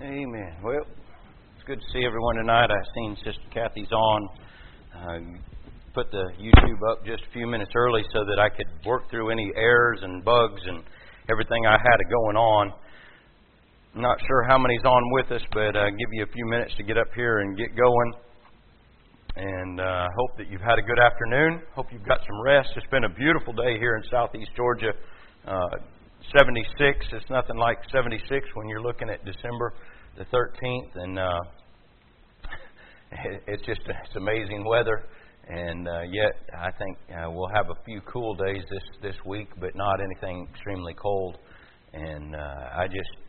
Amen. Well, it's good to see everyone tonight. I've seen Sister Kathy's on. Put the YouTube up just a few minutes early so that I could work through any errors and bugs and everything I had going on. I'm not sure how many's on with us, but I'll give you a few minutes to get up here and get going. And hope that you've had a good afternoon. Hope you've got some rest. It's been a beautiful day here in southeast Georgia. 76. It's nothing like 76 when you're looking at December the 13th, and it's amazing weather. And yet, I think we'll have a few cool days this week, but not anything extremely cold. And I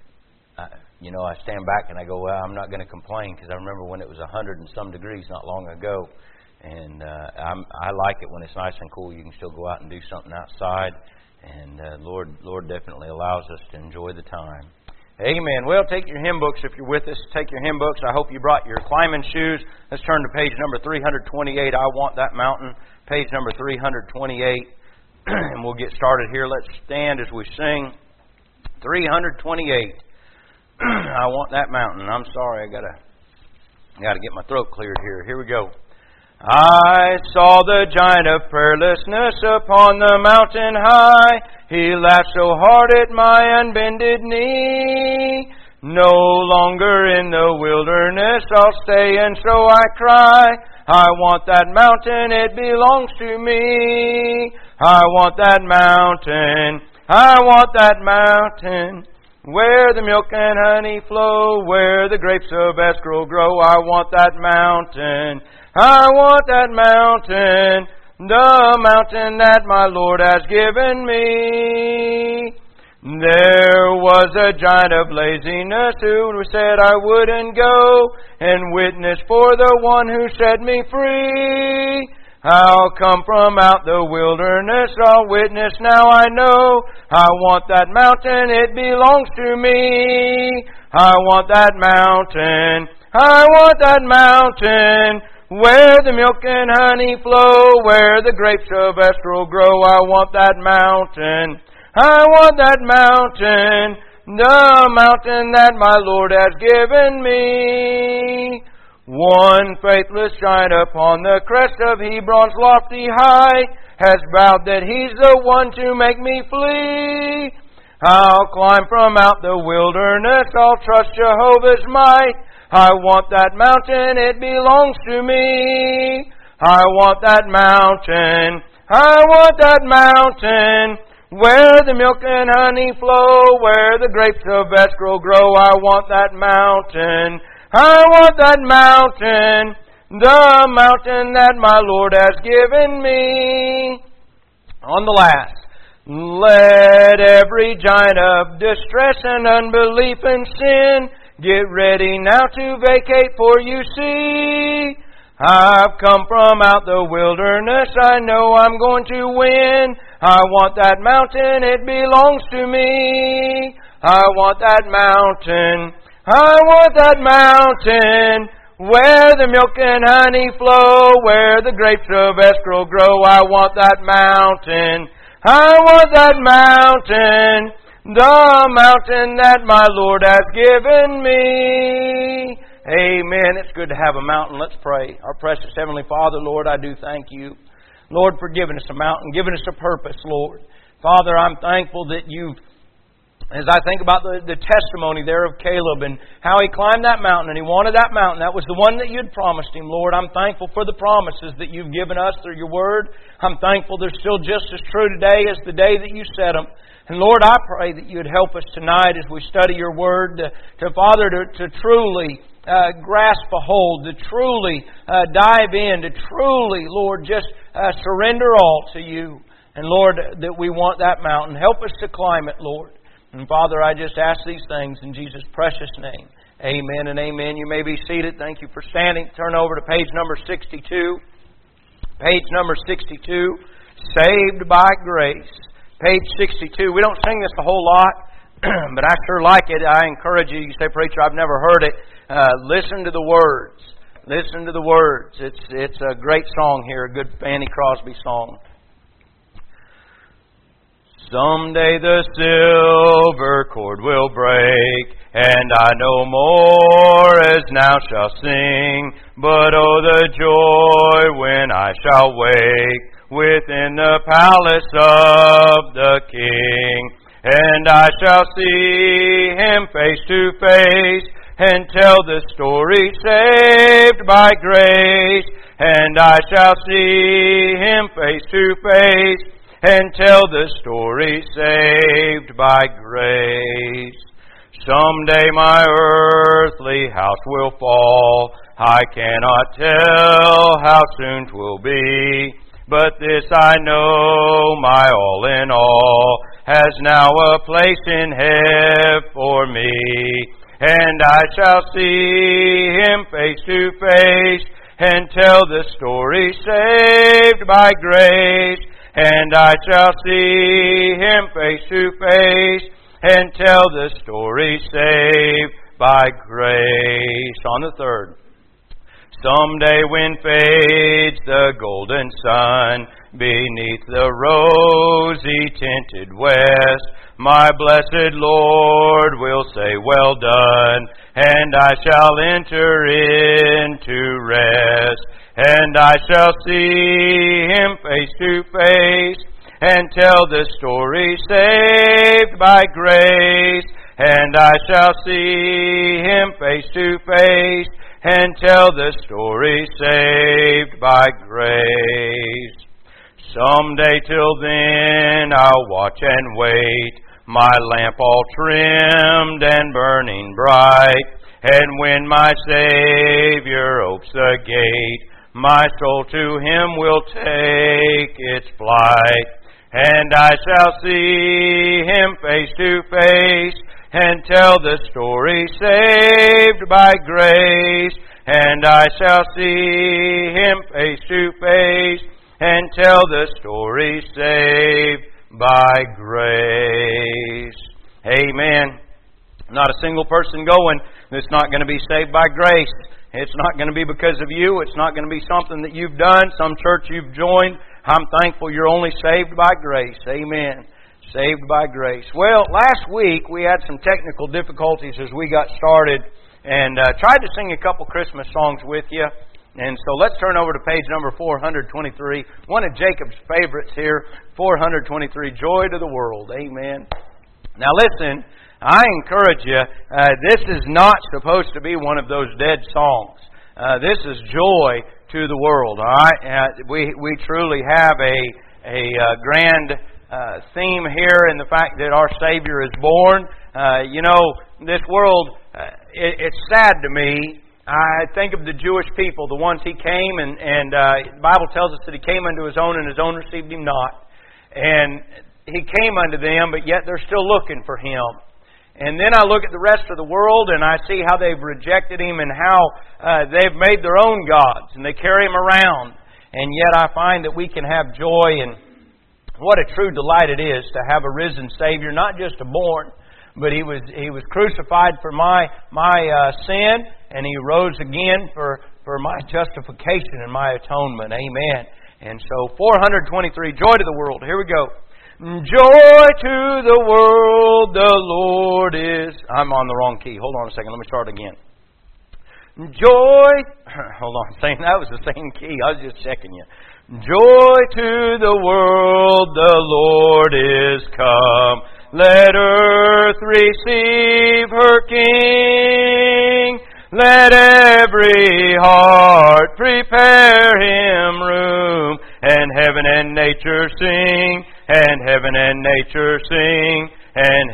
stand back and I go, well, I'm not going to complain, because I remember when it was 100 and some degrees not long ago. And I like it when it's nice and cool. You can still go out and do something outside. And Lord definitely allows us to enjoy the time. Amen. Well, take your hymn books if you're with us. Take your hymn books. I hope you brought your climbing shoes. Let's turn to page number 328. I Want That Mountain. Page number 328. And we'll get started here. Let's stand as we sing 328. I Want That Mountain. I'm sorry, I gotta get my throat cleared here. Here we go. I saw the giant of prayerlessness upon the mountain high. He laughed so hard at my unbended knee. No longer in the wilderness I'll stay, and so I cry, I want that mountain, it belongs to me. I want that mountain, I want that mountain, where the milk and honey flow, where the grapes of escrow grow. I want that mountain, I want that mountain, the mountain that my Lord has given me. There was a giant of laziness who said I wouldn't go and witness for the one who set me free. I'll come from out the wilderness, I'll witness, now I know. I want that mountain, it belongs to me. I want that mountain, I want that mountain, where the milk and honey flow, where the grapes of escrow grow. I want that mountain, I want that mountain, the mountain that my Lord has given me. One faithless giant upon the crest of Hebron's lofty height has vowed that he's the one to make me flee. I'll climb from out the wilderness, I'll trust Jehovah's might. I want that mountain, it belongs to me. I want that mountain, I want that mountain, where the milk and honey flow, where the grapes of escrow grow. I want that mountain, I want that mountain, the mountain that my Lord has given me. On the last, let every giant of distress and unbelief and sin get ready now to vacate, for you see, I've come from out the wilderness, I know I'm going to win. I want that mountain, it belongs to me. I want that mountain, I want that mountain, where the milk and honey flow, where the grapes of escrow grow. I want that mountain, I want that mountain, the mountain that my Lord has given me. Amen. It's good to have a mountain. Let's pray. Our precious Heavenly Father, Lord, I do thank you, Lord, for giving us a mountain, giving us a purpose, Lord. Father, I'm thankful that you've, as I think about the testimony there of Caleb and how he climbed that mountain and he wanted that mountain, that was the one that you'd promised him, Lord. I'm thankful for the promises that you've given us through your word. I'm thankful they're still just as true today as the day that you said them. And Lord, I pray that you would help us tonight as we study your word Father, to truly grasp a hold, to truly dive in, to truly, Lord, just surrender all to you. And Lord, that we want that mountain. Help us to climb it, Lord. And Father, I just ask these things in Jesus' precious name. Amen and amen. You may be seated. Thank you for standing. Turn over to page number 62. Page number 62, Saved by Grace. Page 62. We don't sing this a whole lot, but I sure like it. I encourage you. You say, preacher, I've never heard it. Listen to the words. Listen to the words. It's a great song here, a good Fanny Crosby song. Someday the silver cord will break, and And I no more as now shall sing, but oh the joy when I shall wake within the palace of the King. And I shall see Him face to face, and tell the story saved by grace. And I shall see Him face to face, and tell the story saved by grace. Someday my earthly house will fall, I cannot tell how soon 'twill be. But this I know, my all in all has now a place in heaven for me. And I shall see Him face to face, and tell the story saved by grace. And I shall see Him face to face, and tell the story saved by grace. On the third. Someday when fades the golden sun beneath the rosy tinted west, my blessed Lord will say, well done, and I shall enter into rest. And I shall see Him face to face, and tell the story saved by grace. And I shall see Him face to face, and tell the story saved by grace. Someday till then I'll watch and wait, my lamp all trimmed and burning bright. And when my Savior opes the gate, my soul to Him will take its flight. And I shall see Him face to face, and tell the story saved by grace. And I shall see Him face to face, and tell the story saved by grace. Amen. Not a single person going that's not going to be saved by grace. It's not going to be because of you. It's not going to be something that you've done, some church you've joined. I'm thankful you're only saved by grace. Amen. Saved by grace. Well, last week we had some technical difficulties as we got started, and tried to sing a couple Christmas songs with you. And so let's turn over to page number 423. One of Jacob's favorites here, 423, Joy to the World. Amen. Now listen, I encourage you, this is not supposed to be one of those dead songs. This is joy to the world. All right, we truly have a grand theme here in the fact that our Savior is born. This world, it's sad to me. I think of the Jewish people, the ones He came, and the Bible tells us that He came unto His own, and His own received Him not. And He came unto them, but yet they're still looking for Him. And then I look at the rest of the world, and I see how they've rejected Him, and how they've made their own gods, and they carry Him around. And yet I find that we can have joy, and what a true delight it is to have a risen Savior, not just a born, but He was crucified for my sin, and He rose again for my justification and my atonement. Amen. And so 423, Joy to the World. Here we go. Joy to the world, the Lord is... I'm on the wrong key. Hold on a second. Let me start again. Joy... Hold on. That was the same key. I was just checking you. Joy to the world, the Lord is come. Let earth receive her King. Let every heart prepare Him room. And heaven and nature sing. And heaven and nature sing. And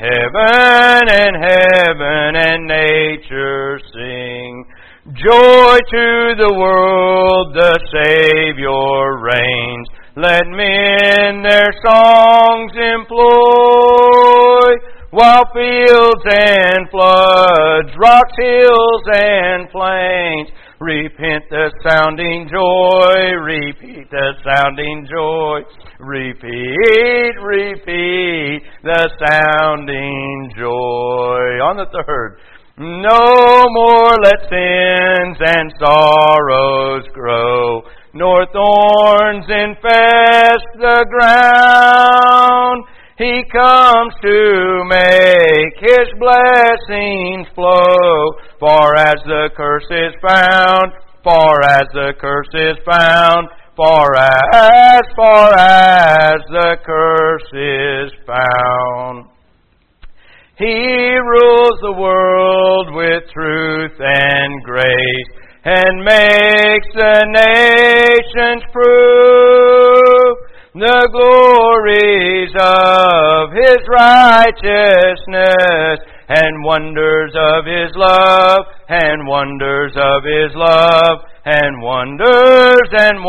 heaven and nature sing. Joy to the world, the Savior reigns. Let men their songs employ, while fields and floods, rocks, hills, and plains, repent the sounding joy, repeat the sounding joy, repeat the sounding joy. On the third, no more let sins and sorrows grow, nor thorns infest the ground. He comes to make His blessings flow. Far as the curse is found, far as the curse is found, far as the curse is found. He rules the world with truth and grace, and makes the nations prove the glories of His righteousness, and wonders of His love, and wonders of His love, and wonders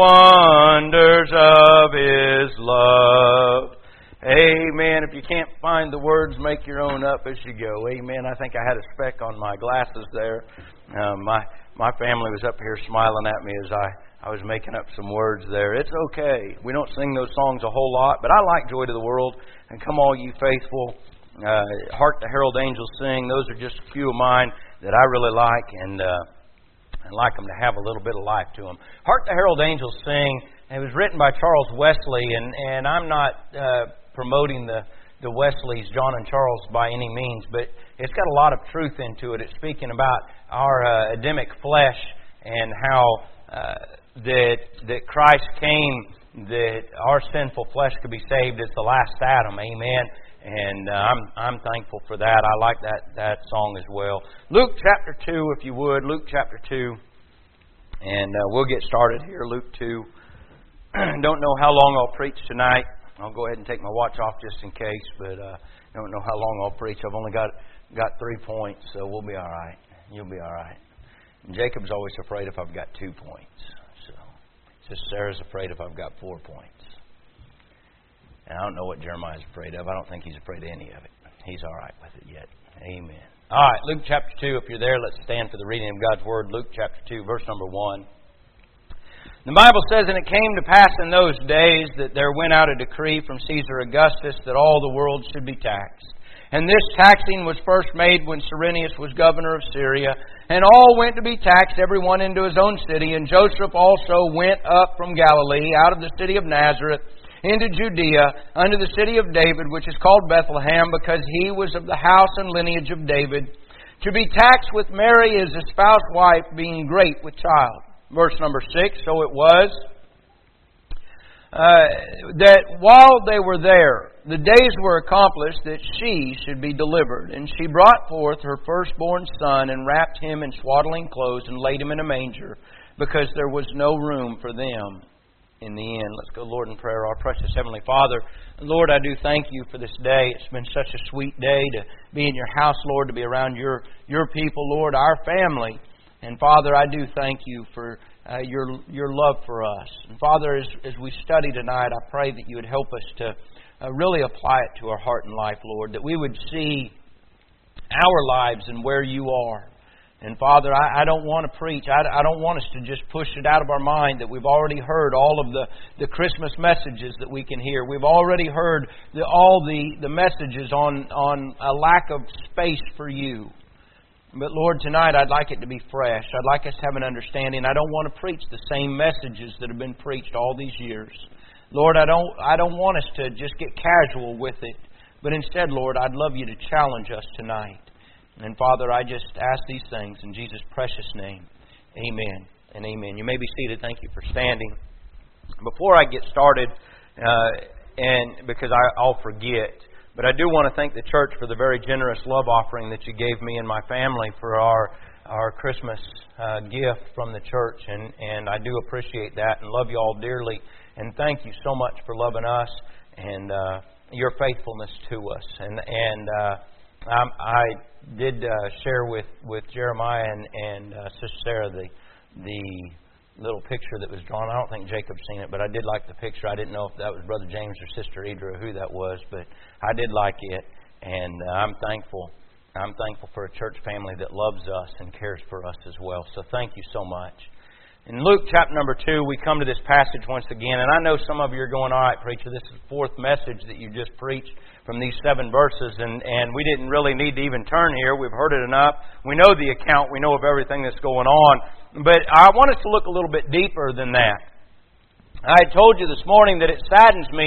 of His love. Amen. If you can't find the words, make your own up as you go. Amen. I think I had a speck on my glasses there. My family was up here smiling at me as I was making up some words there. It's okay. We don't sing those songs a whole lot, but I like Joy to the World and Come All You Faithful. Hark the Herald Angels Sing. Those are just a few of mine that I really like, and I like them to have a little bit of life to them. Hark the Herald Angels Sing. It was written by Charles Wesley, and I'm not promoting the Wesleys, John and Charles, by any means, but it's got a lot of truth into it. It's speaking about our Adamic flesh and how that Christ came that our sinful flesh could be saved. It's the last Adam, amen. And I'm thankful for that. I like that song as well. Luke chapter 2, if you would. Luke chapter 2. And we'll get started here. Luke 2. Don't know how long I'll preach tonight. I'll go ahead and take my watch off just in case, but don't know how long I'll preach. I've only got 3 points, so we'll be all right. You'll be all right. And Jacob's always afraid if I've got 2 points. So Sarah's afraid if I've got 4 points. And I don't know what Jeremiah's afraid of. I don't think he's afraid of any of it. He's all right with it yet. Amen. All right, Luke chapter 2. If you're there, let's stand for the reading of God's Word. Luke chapter 2, verse number 1. The Bible says, "And it came to pass in those days that there went out a decree from Caesar Augustus that all the world should be taxed. And this taxing was first made when Cyrenius was governor of Syria. And all went to be taxed, every one into his own city. And Joseph also went up from Galilee, out of the city of Nazareth, into Judea, unto the city of David, which is called Bethlehem, because he was of the house and lineage of David, to be taxed with Mary his espoused wife, being great with child." Verse number 6, "So it was that while they were there, the days were accomplished that she should be delivered. And she brought forth her firstborn son, and wrapped him in swaddling clothes, and laid him in a manger, because there was no room for them in the inn." Let's go, Lord, in prayer. Our precious Heavenly Father, Lord, I do thank You for this day. It's been such a sweet day to be in Your house, Lord, to be around Your people, Lord, our family. And Father, I do thank You for Your love for us. And Father, as we study tonight, I pray that You would help us to really apply it to our heart and life, Lord, that we would see our lives and where You are. And Father, I don't want to preach. I don't want us to just push it out of our mind that we've already heard all of the Christmas messages that we can hear. We've already heard all the messages on a lack of space for You. But Lord, tonight I'd like it to be fresh. I'd like us to have an understanding. I don't want to preach the same messages that have been preached all these years. Lord, I don't want us to just get casual with it. But instead, Lord, I'd love You to challenge us tonight. And Father, I just ask these things in Jesus' precious name. Amen and amen. You may be seated. Thank you for standing. Before I get started, and because I'll forget, but I do want to thank the church for the very generous love offering that you gave me and my family for our Christmas gift from the church. And I do appreciate that and love you all dearly. And thank you so much for loving us and your faithfulness to us. And I did share with Jeremiah and Sister Sarah the little picture that was drawn. I don't think Jacob's seen it, but I did like the picture. I didn't know if that was Brother James or Sister Idra or who that was, but I did like it, and I'm thankful. I'm thankful for a church family that loves us and cares for us as well. So thank you so much. In Luke chapter number 2, we come to this passage once again, and I know some of you are going, "All right, preacher, this is the 4th message that you just preached from these 7 verses, and we didn't really need to even turn here. We've heard it enough. We know the account. We know of everything that's going on." But I want us to look a little bit deeper than that. I had told you this morning that it saddens me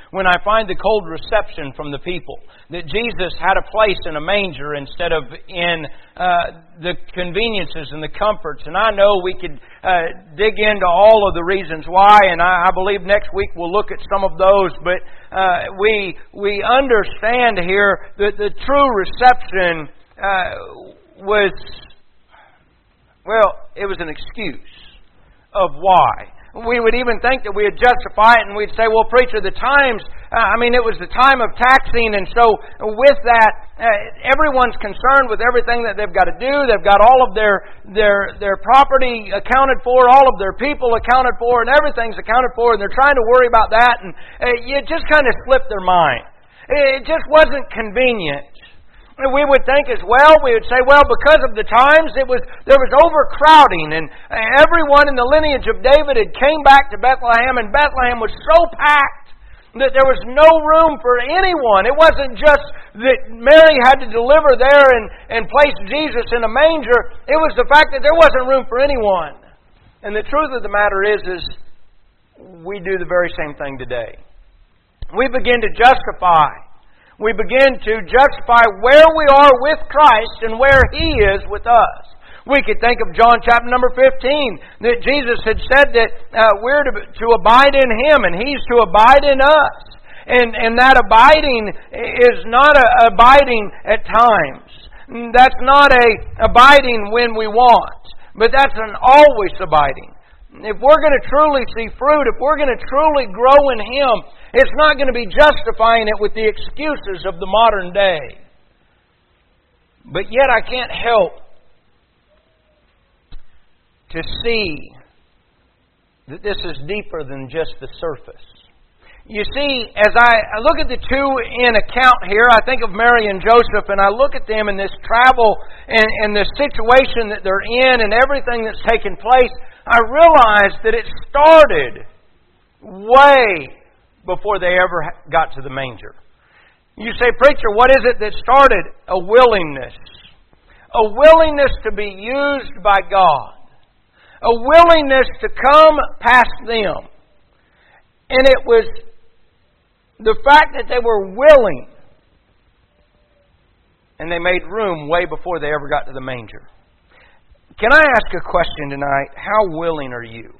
when I find the cold reception from the people. That Jesus had a place in a manger instead of in the conveniences and the comforts. And I know we could dig into all of the reasons why, and I believe next week we'll look at some of those. But we understand here that the true reception was, well, it was an excuse of why. We would even think that we would justify it, and we'd say, well, preacher, the times, it was the time of taxing, and so with that, everyone's concerned with everything that they've got to do. They've got all of their property accounted for, all of their people accounted for, and everything's accounted for, and they're trying to worry about that, and it just kind of slipped their mind. It just wasn't convenient. We would think as well, we would say, well, because of the times, there was overcrowding, and everyone in the lineage of David had came back to Bethlehem, and Bethlehem was so packed that there was no room for anyone. It wasn't just that Mary had to deliver there and place Jesus in a manger. It was the fact that there wasn't room for anyone. And the truth of the matter is we do the very same thing today. We begin to justify. We begin to justify where we are with Christ and where He is with us. We could think of John chapter number 15, that Jesus had said that we're to abide in Him and He's to abide in us. And that abiding is not abiding at times. That's not abiding when we want, but that's an always abiding. If we're going to truly see fruit, if we're going to truly grow in Him, it's not going to be justifying it with the excuses of the modern day. But yet I can't help to see that this is deeper than just the surface. You see, as I look at the two in account here, I think of Mary and Joseph, and I look at them in this travel and the situation that they're in and everything that's taken place, I realize that it started way before they ever got to the manger. You say, preacher, what is it that started? A willingness. A willingness to be used by God. A willingness to come past them. And it was the fact that they were willing, and they made room way before they ever got to the manger. Can I ask a question tonight? How willing are you?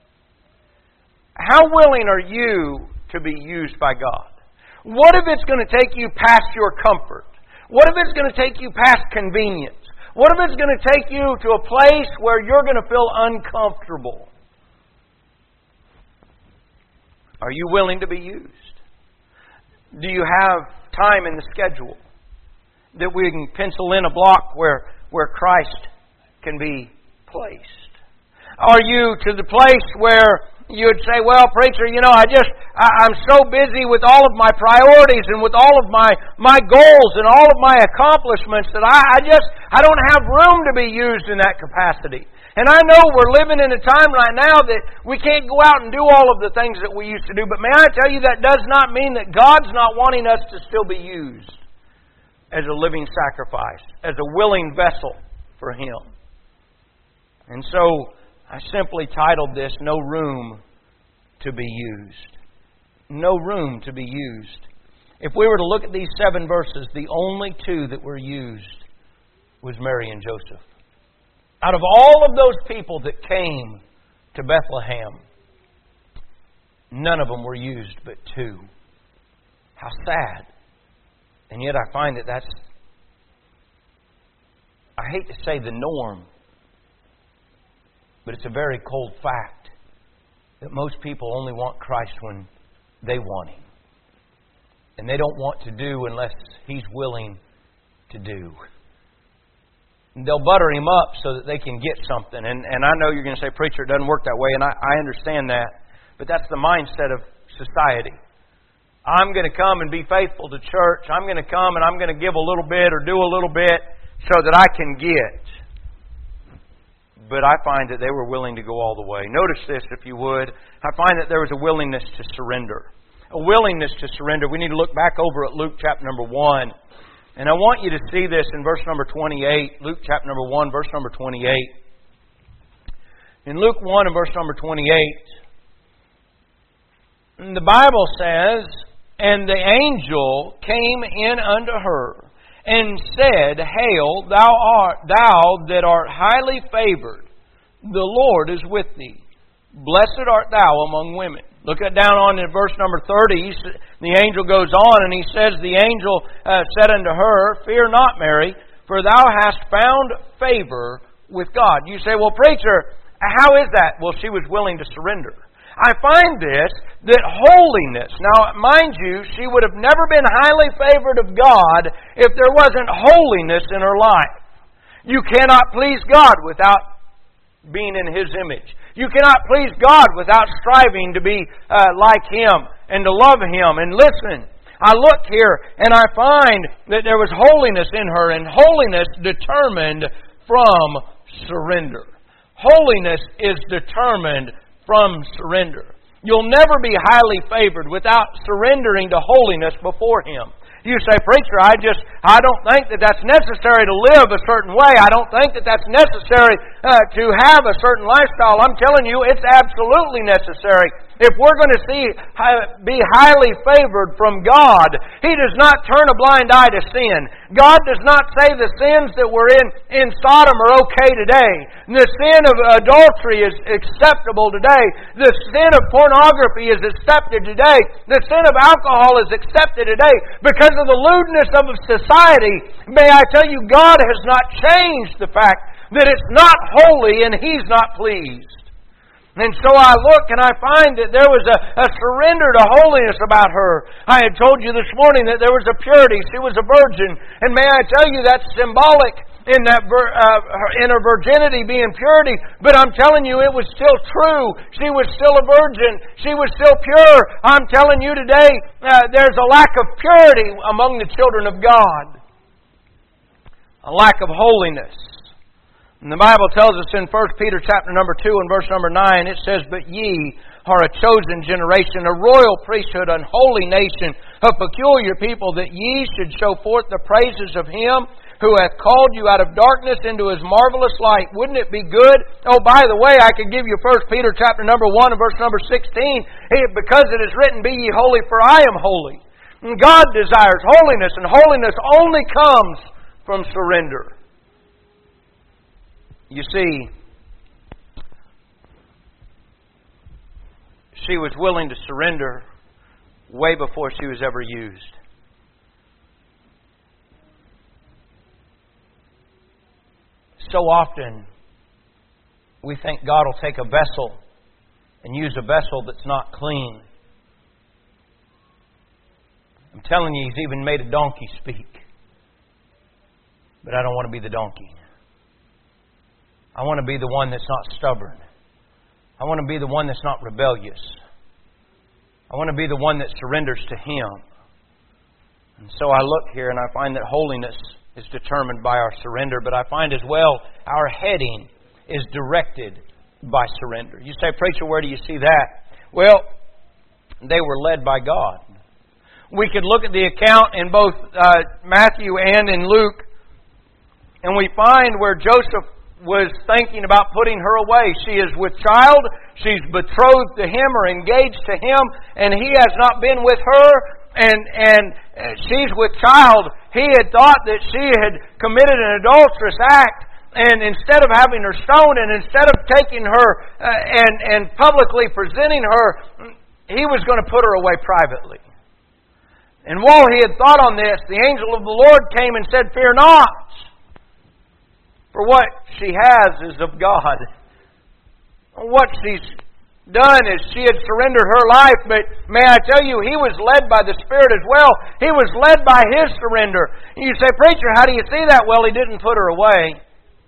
How willing are you to be used by God? What if it's going to take you past your comfort? What if it's going to take you past convenience? What if it's going to take you to a place where you're going to feel uncomfortable? Are you willing to be used? Do you have time in the schedule that we can pencil in a block where Christ can be placed? Are you to the place where you would say, well, preacher, I'm so busy with all of my priorities and with all of my goals and all of my accomplishments that I don't have room to be used in that capacity. And I know we're living in a time right now that we can't go out and do all of the things that we used to do. But may I tell you, that does not mean that God's not wanting us to still be used as a living sacrifice, as a willing vessel for Him. And so I simply titled this, No Room to be Used. No room to be used. If we were to look at these 7 verses, the only 2 that were used was Mary and Joseph. Out of all of those people that came to Bethlehem, none of them were used but 2. How sad. And yet I find that that's, I hate to say the norm, but it's a very cold fact that most people only want Christ when they want Him. And they don't want to do unless He's willing to do. And they'll butter Him up so that they can get something. And I know you're going to say, preacher, it doesn't work that way. And I understand that. But that's the mindset of society. I'm going to come and be faithful to church. I'm going to come and I'm going to give a little bit or do a little bit so that I can get. But I find that they were willing to go all the way. Notice this, if you would. I find that there was a willingness to surrender. A willingness to surrender. We need to look back over at Luke chapter number 1. And I want you to see this in verse number 28. Luke chapter number 1, verse number 28. In Luke 1 and verse number 28, the Bible says And the angel came in unto her, and said, Hail, thou that art highly favored, the Lord is with thee. Blessed art thou among women. Look down on in verse number 30. The angel goes on and he says, The angel said unto her, Fear not, Mary, for thou hast found favor with God. You say, well, preacher, how is that? Well, she was willing to surrender. I find this, that holiness. Now, mind you, she would have never been highly favored of God if there wasn't holiness in her life. You cannot please God without being in His image. You cannot please God without striving to be like Him and to love Him. And listen, I look here and I find that there was holiness in her, and holiness determined from surrender. Holiness is determined from surrender. You'll never be highly favored without surrendering to holiness before Him. You say, preacher, I don't think that that's necessary to live a certain way. I don't think that that's necessary to have a certain lifestyle. I'm telling you, it's absolutely necessary. If we're going to be highly favored from God, He does not turn a blind eye to sin. God does not say the sins that were in Sodom are okay today. The sin of adultery is acceptable today. The sin of pornography is accepted today. The sin of alcohol is accepted today. Because of the lewdness of society, may I tell you, God has not changed the fact that it's not holy and He's not pleased. And so I look and I find that there was a surrender to holiness about her. I had told you this morning that there was a purity. She was a virgin. And may I tell you, that's symbolic in that in her virginity being purity. But I'm telling you, it was still true. She was still a virgin. She was still pure. I'm telling you today, there's a lack of purity among the children of God. A lack of holiness. And the Bible tells us in 1 Peter chapter number 2 and verse number 9, it says, But ye are a chosen generation, a royal priesthood, an holy nation, a peculiar people, that ye should show forth the praises of Him who hath called you out of darkness into His marvelous light. Wouldn't it be good? Oh, by the way, I could give you 1 Peter chapter number 1 and verse number 16. Because it is written, Be ye holy, for I am holy. And God desires holiness, and holiness only comes from surrender. You see, she was willing to surrender way before she was ever used. So often, we think God will take a vessel and use a vessel that's not clean. I'm telling you, He's even made a donkey speak. But I don't want to be the donkey. I want to be the one that's not stubborn. I want to be the one that's not rebellious. I want to be the one that surrenders to Him. And so I look here and I find that holiness is determined by our surrender. But I find as well our heading is directed by surrender. You say, preacher, where do you see that? Well, they were led by God. We could look at the account in both Matthew and in Luke, and we find where Joseph was thinking about putting her away. She is with child, she's betrothed to him or engaged to him, and he has not been with her, and she's with child. He had thought that she had committed an adulterous act, and instead of having her stoned, and instead of taking her and publicly presenting her, he was going to put her away privately. And while he had thought on this, the angel of the Lord came and said, Fear not, for what she has is of God. What she's done is she had surrendered her life, but may I tell you, he was led by the Spirit as well. He was led by his surrender. And you say, preacher, how do you see that? Well, he didn't put her away.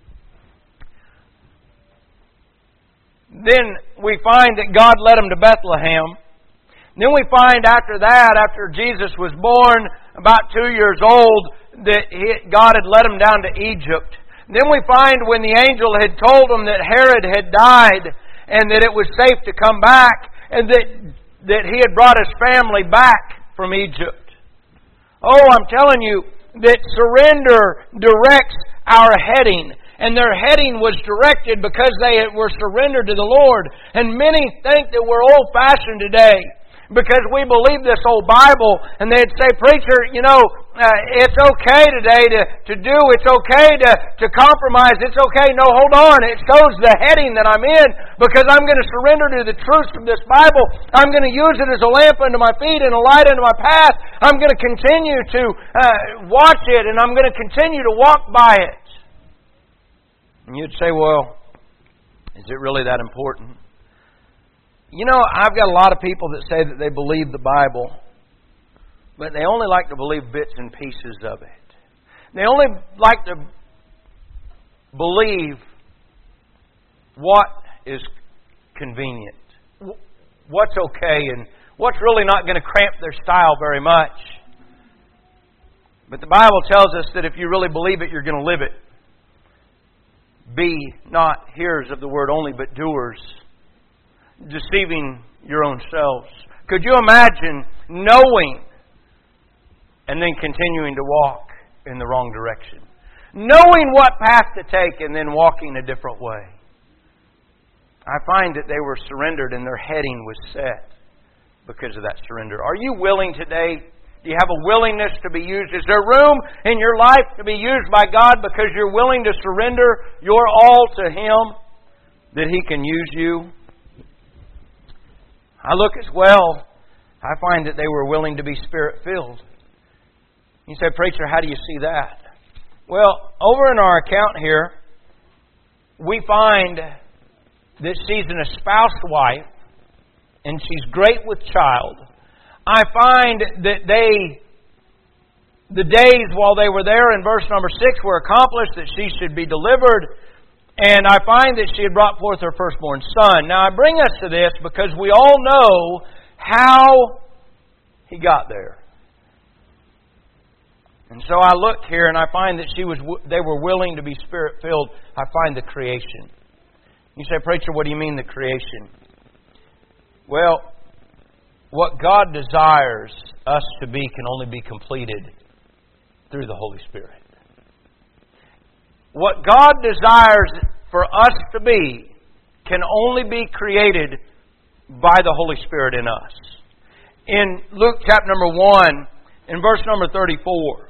Then we find that God led him to Bethlehem. Then we find after that, after Jesus was born, about 2 years old, that God had led him down to Egypt. Then we find when the angel had told him that Herod had died and that it was safe to come back and that he had brought his family back from Egypt. Oh, I'm telling you that surrender directs our heading. And their heading was directed because they were surrendered to the Lord. And many think that we're old-fashioned today. because we believe this old Bible, and they'd say, preacher, it's okay today to do, it's okay to compromise, it's okay. No, hold on, it shows the heading that I'm in, because I'm going to surrender to the truths of this Bible. I'm going to use it as a lamp unto my feet and a light unto my path. I'm going to continue to watch it, and I'm going to continue to walk by it. And you'd say, well, is it really that important? I've got a lot of people that say that they believe the Bible, but they only like to believe bits and pieces of it. They only like to believe what is convenient, what's okay, and what's really not going to cramp their style very much. But the Bible tells us that if you really believe it, you're going to live it. Be not hearers of the word only, but doers, deceiving your own selves. Could you imagine knowing and then continuing to walk in the wrong direction? Knowing what path to take and then walking a different way. I find that they were surrendered and their heading was set because of that surrender. Are you willing today? Do you have a willingness to be used? Is there room in your life to be used by God because you're willing to surrender your all to Him, that He can use you? I look as well, I find that they were willing to be Spirit-filled. You say, preacher, how do you see that? Well, over in our account here, we find that she's an espoused wife, and she's great with child. I find that the days while they were there in verse number 6 were accomplished, that she should be delivered. And I find that she had brought forth her firstborn son. Now I bring us to this because we all know how he got there. And so I look here and I find that they were willing to be Spirit-filled. I find the creation. You say, preacher, what do you mean the creation? Well, what God desires us to be can only be completed through the Holy Spirit. What God desires for us to be can only be created by the Holy Spirit in us. In Luke chapter number 1, in verse number 34,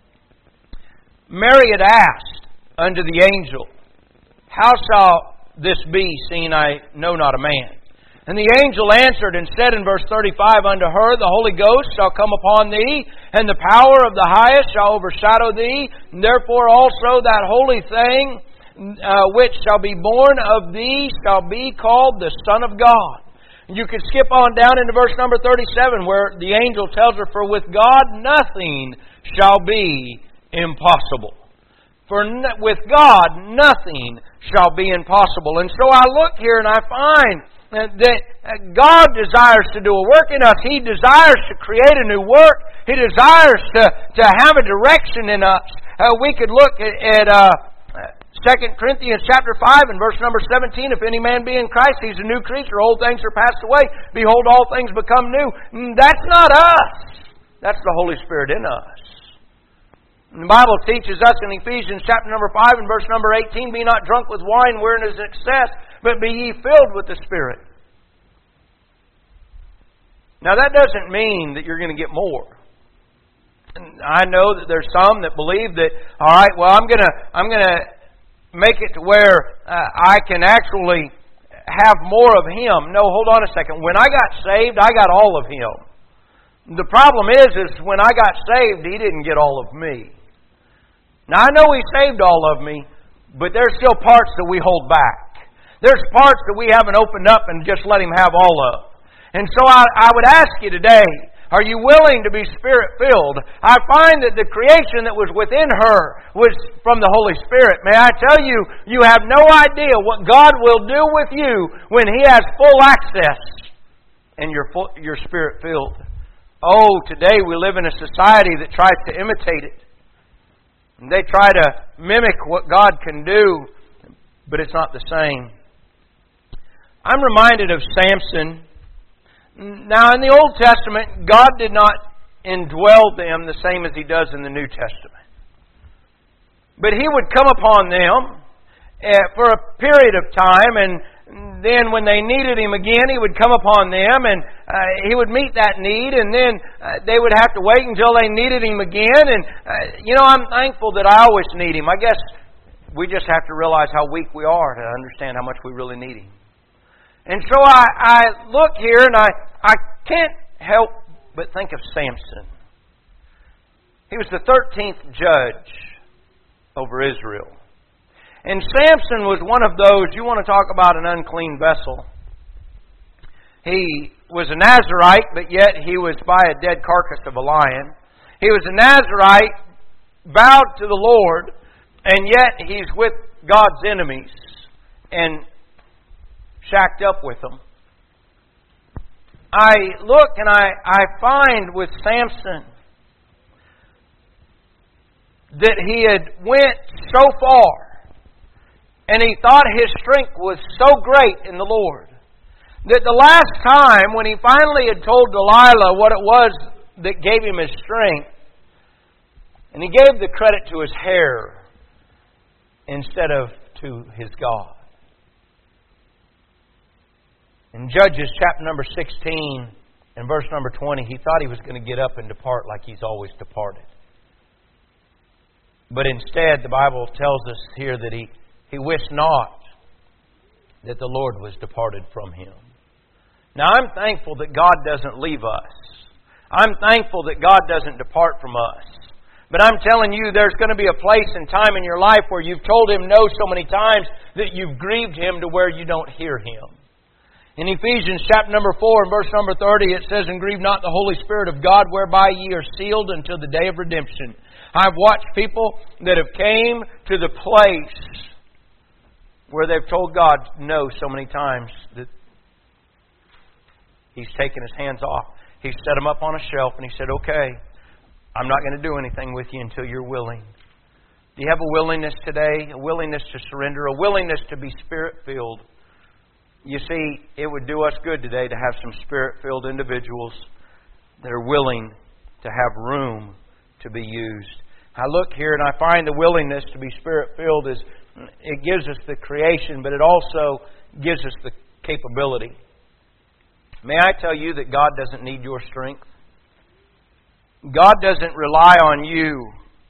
Mary had asked unto the angel, how shall this be, seeing I know not a man? And the angel answered and said in verse 35 unto her, the Holy Ghost shall come upon thee, and the power of the highest shall overshadow thee. And therefore also that holy thing which shall be born of thee shall be called the Son of God. And you could skip on down into verse number 37 where the angel tells her, for with God nothing shall be impossible. For with God nothing shall be impossible. And so I look here and I find that God desires to do a work in us. He desires to create a new work. He desires to have a direction in us. We could look at 2 Corinthians chapter 5 and verse number 17. If any man be in Christ, he's a new creature. Old things are passed away. Behold, all things become new. That's not us. That's the Holy Spirit in us. And the Bible teaches us in Ephesians chapter number 5 and verse number 18, be not drunk with wine wherein is excess, but be ye filled with the Spirit. Now that doesn't mean that you're going to get more. And I know that there's some that believe that, all right, well, I'm going to make it to where I can actually have more of Him. No, hold on a second. When I got saved, I got all of Him. The problem is when I got saved, He didn't get all of me. Now, I know He saved all of me, but there's still parts that we hold back. There's parts that we haven't opened up and just let Him have all of. And so I would ask you today, are you willing to be Spirit-filled? I find that the creation that was within her was from the Holy Spirit. May I tell you, you have no idea what God will do with you when He has full access and you're Spirit-filled. Oh, today we live in a society that tries to imitate it. And they try to mimic what God can do, but it's not the same. I'm reminded of Samson. Now, in the Old Testament, God did not indwell them the same as He does in the New Testament. But He would come upon them for a period of time, and then when they needed Him again, He would come upon them and He would meet that need, and then they would have to wait until they needed Him again. And, I'm thankful that I always need Him. I guess we just have to realize how weak we are to understand how much we really need Him. And so I look here and I can't help but think of Samson. He was the 13th judge over Israel. And Samson was one of those, you want to talk about an unclean vessel. He was a Nazirite, but yet he was by a dead carcass of a lion. He was a Nazirite, vowed to the Lord, and yet he's with God's enemies and shacked up with them. I look and I find with Samson that he had went so far, and he thought his strength was so great in the Lord, that the last time when he finally had told Delilah what it was that gave him his strength, and he gave the credit to his hair instead of to his God. In Judges chapter number 16 and verse number 20, he thought he was going to get up and depart like he's always departed. But instead, the Bible tells us here that he wished not that the Lord was departed from him. Now, I'm thankful that God doesn't leave us. I'm thankful that God doesn't depart from us. But I'm telling you, there's going to be a place and time in your life where you've told Him no so many times that you've grieved Him to where you don't hear Him. In Ephesians chapter number 4 and verse number 30, it says, "And grieve not the Holy Spirit of God, whereby ye are sealed until the day of redemption." I've watched people that have came to the place where they've told God no so many times that He's taken His hands off. He's set them up on a shelf and He said, "Okay, I'm not going to do anything with you until you're willing." Do you have a willingness today? A willingness to surrender? A willingness to be Spirit-filled? You see, it would do us good today to have some Spirit-filled individuals that are willing to have room to be used. I look here and I find the willingness to be Spirit-filled is, it gives us the creation, but it also gives us the capability. May I tell you that God doesn't need your strength? God doesn't rely on you.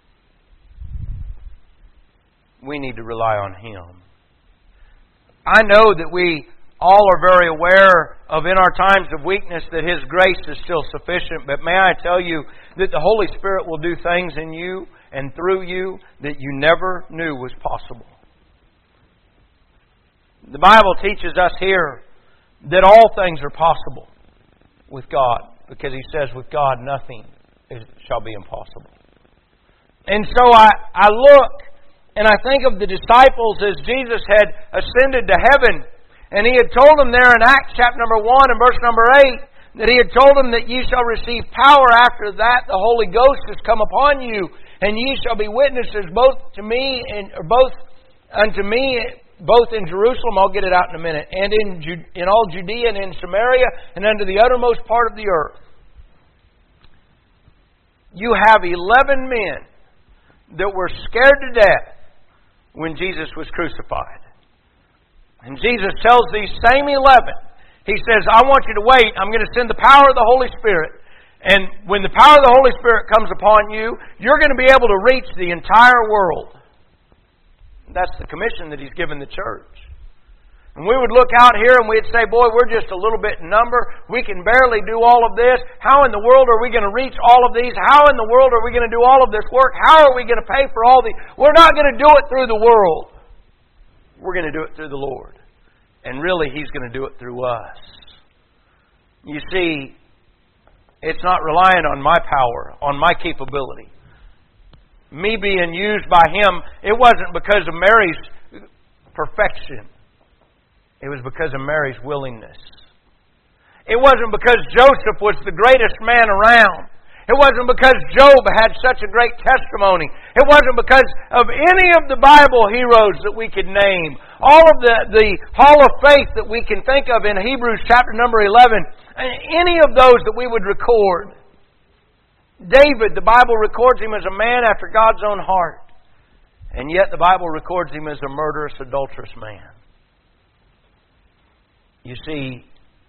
We need to rely on Him. I know that we all are very aware of, in our times of weakness, that His grace is still sufficient. But may I tell you that the Holy Spirit will do things in you and through you that you never knew was possible. The Bible teaches us here that all things are possible with God, because He says with God nothing shall be impossible. And so I look and I think of the disciples as Jesus had ascended to heaven, and He had told them there in Acts chapter number 1 and verse number 8 that He had told them that ye shall receive power after that the Holy Ghost has come upon you, and ye shall be witnesses both unto me both in Jerusalem, I'll get it out in a minute, and in all Judea and in Samaria and unto the uttermost part of the earth. You have 11 men that were scared to death when Jesus was crucified. And Jesus tells these same 11, He says, "I want you to wait. I'm going to send the power of the Holy Spirit. And when the power of the Holy Spirit comes upon you, you're going to be able to reach the entire world." That's the commission that He's given the church. And we would look out here and we'd say, "Boy, we're just a little bit in number. We can barely do all of this. How in the world are we going to reach all of these? How in the world are we going to do all of this work? How are we going to pay for all these?" We're not going to do it through the world. We're going to do it through the Lord. And really, He's going to do it through us. You see, it's not relying on my power, on my capability. Me being used by Him, it wasn't because of Mary's perfection. It was because of Mary's willingness. It wasn't because Joseph was the greatest man around. It wasn't because Job had such a great testimony. It wasn't because of any of the Bible heroes that we could name. All of the hall of faith that we can think of in Hebrews chapter number 11. Any of those that we would record. David, the Bible records him as a man after God's own heart. And yet the Bible records him as a murderous, adulterous man. You see,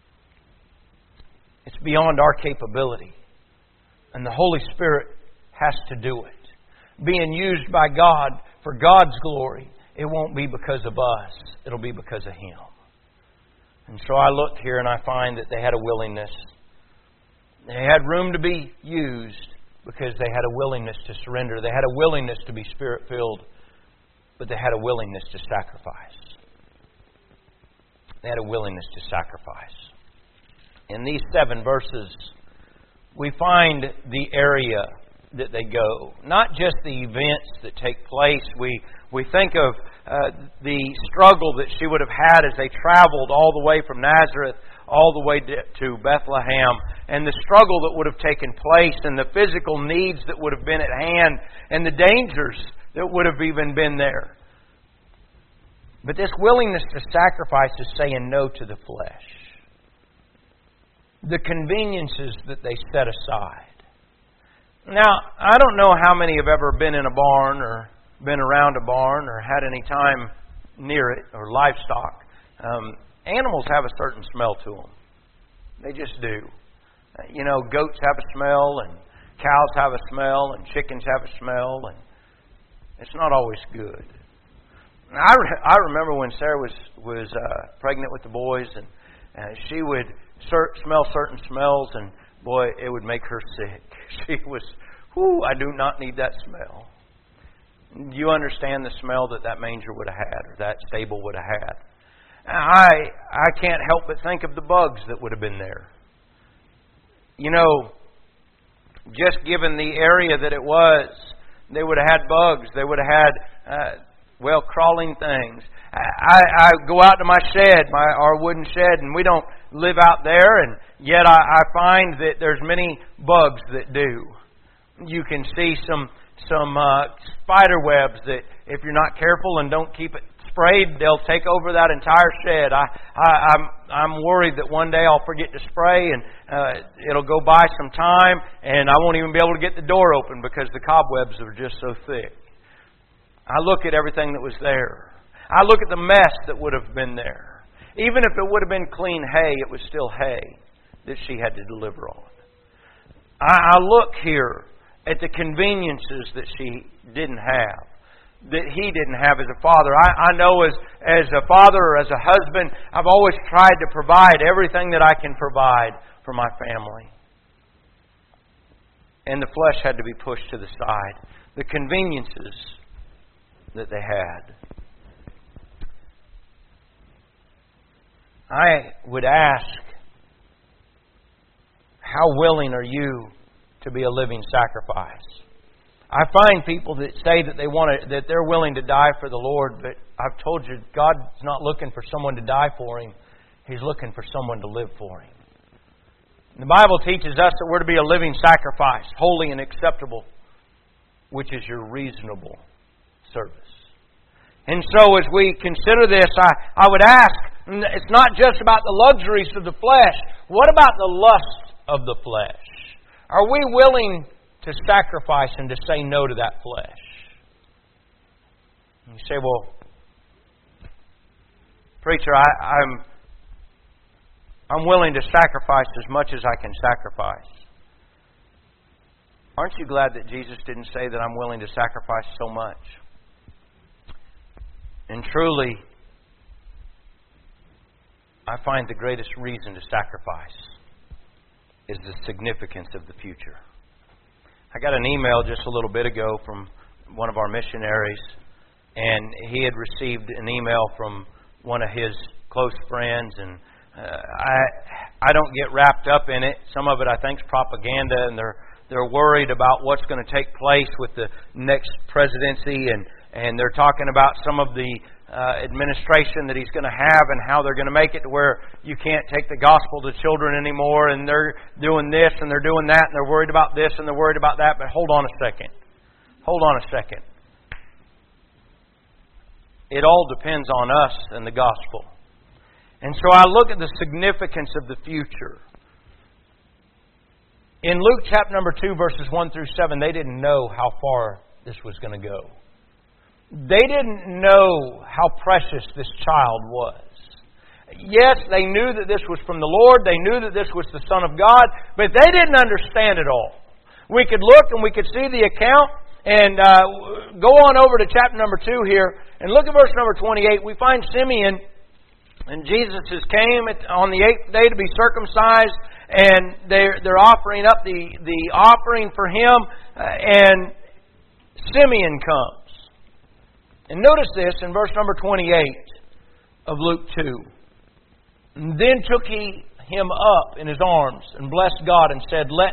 it's beyond our capability. And the Holy Spirit has to do it. Being used by God for God's glory, it won't be because of us. It'll be because of Him. And so I look here and I find that they had a willingness. They had room to be used because they had a willingness to surrender. They had a willingness to be Spirit-filled, but they had a willingness to sacrifice. They had a willingness to sacrifice. In these 7 verses, we find the area that they go. Not just the events that take place. We think of the struggle that she would have had as they traveled all the way from Nazareth all the way to Bethlehem, and the struggle that would have taken place, and the physical needs that would have been at hand, and the dangers that would have even been there. But this willingness to sacrifice is saying no to the flesh. The conveniences that they set aside. Now, I don't know how many have ever been in a barn or been around a barn or had any time near it, or livestock. Animals have a certain smell to them. They just do. You know, goats have a smell, and cows have a smell, and chickens have a smell, and it's not always good. I remember when Sarah was pregnant with the boys, and she would smell certain smells, and boy, it would make her sick. She was, I do not need that smell. Do you understand the smell that manger would have had, or that stable would have had? I can't help but think of the bugs that would have been there. You know, just given the area that it was, they would have had bugs. They would have had, crawling things. I go out to my shed, our wooden shed, and we don't live out there, and yet I find that there's many bugs that do. You can see some spider webs that, if you're not careful and don't keep it sprayed, they'll take over that entire shed. I'm worried that one day I'll forget to spray, and it'll go by some time, and I won't even be able to get the door open because the cobwebs are just so thick. I look at everything that was there. I look at the mess that would have been there. Even if it would have been clean hay, it was still hay that she had to deliver on. I look here at the conveniences that she didn't have, that he didn't have as a father. I know as a father or as a husband, I've always tried to provide everything that I can provide for my family. And the flesh had to be pushed to the side. The conveniences that they had. I would ask, how willing are you to be a living sacrifice? I find people that say that that they're willing to die for the Lord, but I've told you, God's not looking for someone to die for Him. He's looking for someone to live for Him. The Bible teaches us that we're to be a living sacrifice, holy and acceptable, which is your reasonable service. And so as we consider this, I would ask, it's not just about the luxuries of the flesh. What about the lust of the flesh? Are we willing to sacrifice and to say no to that flesh? And you say, well, preacher, I'm willing to sacrifice as much as I can sacrifice. Aren't you glad that Jesus didn't say that I'm willing to sacrifice so much? And truly, I find the greatest reason to sacrifice is the significance of the future. I got an email just a little bit ago from one of our missionaries, and he had received an email from one of his close friends, and I don't get wrapped up in it. Some of it I think is propaganda, and they're worried about what's going to take place with the next presidency, and they're talking about some of the administration that he's going to have and how they're going to make it to where you can't take the gospel to children anymore, and they're doing this and they're doing that, and they're worried about this and they're worried about that. But hold on a second. It all depends on us and the gospel. And so I look at the significance of the future. In Luke chapter number 2, verses 1 through 7, they didn't know how far this was going to go. They didn't know how precious this child was. yes, they knew that this was from the Lord. They knew that this was the Son of God. But they didn't understand it all. We could look and we could see the account. And go on over to chapter number 2 here. And look at verse number 28. We find Simeon. And Jesus came on the 8th day to be circumcised. And they're offering up the offering for Him. And Simeon comes. And notice this in verse number 28 of Luke 2. And then took he him up in his arms and blessed God and said, Lord,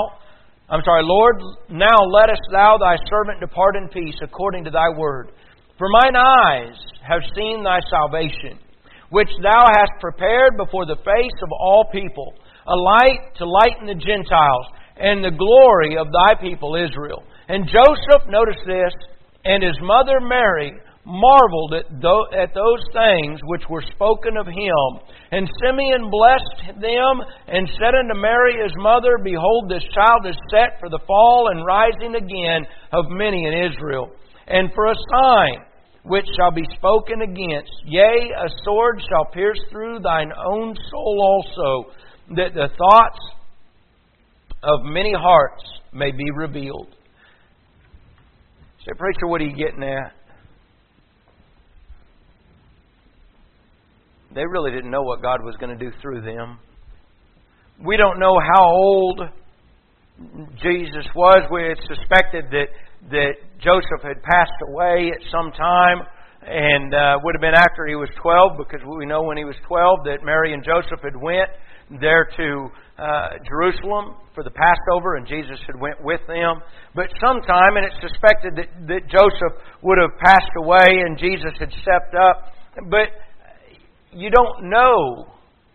now lettest thou thy servant depart in peace according to thy word. For mine eyes have seen thy salvation, which thou hast prepared before the face of all people, a light to lighten the Gentiles, and the glory of thy people Israel. And Joseph, notice this, and his mother Mary marveled at those things which were spoken of him. And Simeon blessed them, and said unto Mary his mother, Behold, this child is set for the fall and rising again of many in Israel, and for a sign which shall be spoken against. Yea, a sword shall pierce through thine own soul also, that the thoughts of many hearts may be revealed. Say, preacher, what are you getting at? They really didn't know what God was going to do through them. We don't know how old Jesus was. We had suspected that Joseph had passed away at some time, and would have been after he was 12, because we know when he was 12 that Mary and Joseph had went there to Jerusalem for the Passover, and Jesus had went with them. But sometime, and it's suspected that Joseph would have passed away and Jesus had stepped up. But you don't know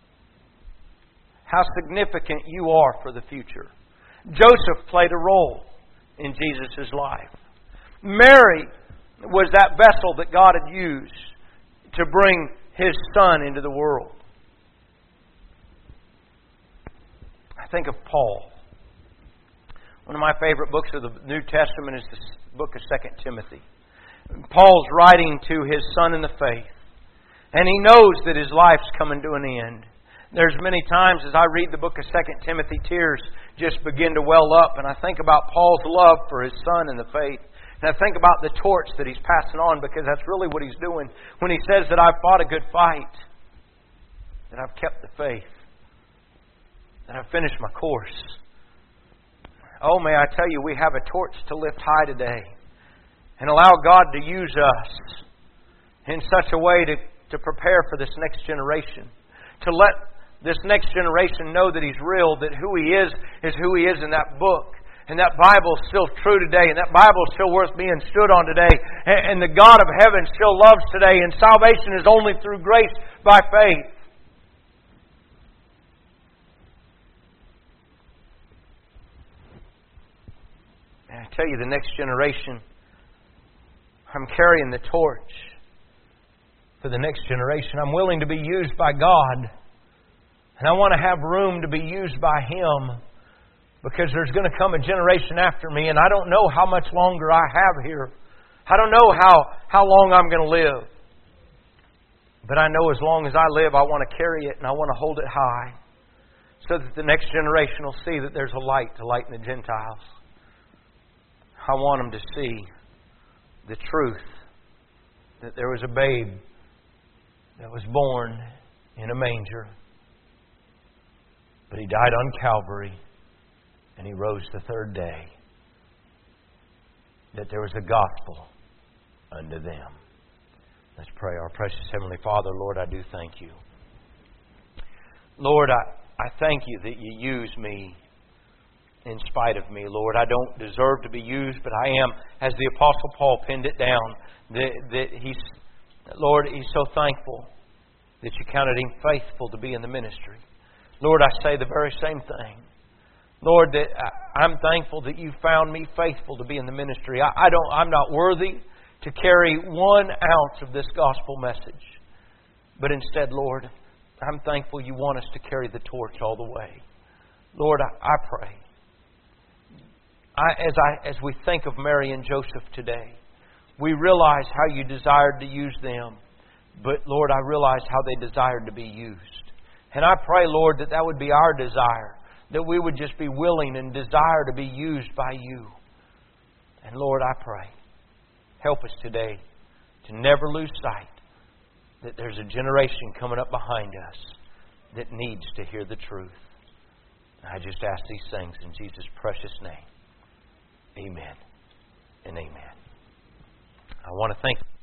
how significant you are for the future. Joseph played a role in Jesus' life. Mary was that vessel that God had used to bring His Son into the world. I think of Paul. One of my favorite books of the New Testament is the book of 2 Timothy. Paul's writing to his son in the faith. And he knows that his life's coming to an end. There's many times as I read the book of 2 Timothy, tears just begin to well up. And I think about Paul's love for his son in the faith. And I think about the torch that he's passing on, because that's really what he's doing when he says that I've fought a good fight, that I've kept the faith, that I've finished my course. Oh, may I tell you, we have a torch to lift high today and allow God to use us in such a way to prepare for this next generation. To let this next generation know that He's real, that who He is who He is in that book. And that Bible is still true today. And that Bible is still worth being stood on today. And the God of heaven still loves today. And salvation is only through grace by faith. And I tell you, the next generation, I'm carrying the torch for the next generation. I'm willing to be used by God. And I want to have room to be used by Him, because there's going to come a generation after me, and I don't know how much longer I have here. I don't know how long I'm going to live. But I know as long as I live, I want to carry it and I want to hold it high, so that the next generation will see that there's a light to lighten the Gentiles. I want them to see the truth that there was a babe that was born in a manger, but He died on Calvary and He rose the third day, that there was a gospel unto them. Let's pray. Our precious Heavenly Father, Lord, I do thank You. Lord, I thank You that You use me in spite of me, Lord. I don't deserve to be used, but I am, as the Apostle Paul penned it down, that Lord, he's so thankful that You counted him faithful to be in the ministry. Lord, I say the very same thing. Lord, that I'm thankful that You found me faithful to be in the ministry. I'm not worthy to carry 1 ounce of this gospel message. But instead, Lord, I'm thankful You want us to carry the torch all the way. Lord, I pray. As we think of Mary and Joseph today, we realize how You desired to use them. But, Lord, I realized how they desired to be used. And I pray, Lord, that that would be our desire, that we would just be willing and desire to be used by You. And, Lord, I pray, help us today to never lose sight that there's a generation coming up behind us that needs to hear the truth. I just ask these things in Jesus' precious name. Amen and amen. I want to thank